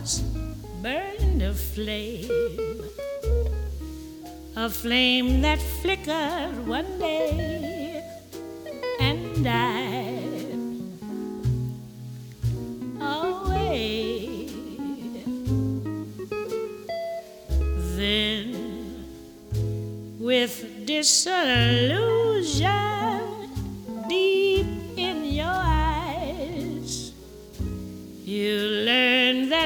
hearts burned a flame that flickered one day and died away. Then, with dissolution,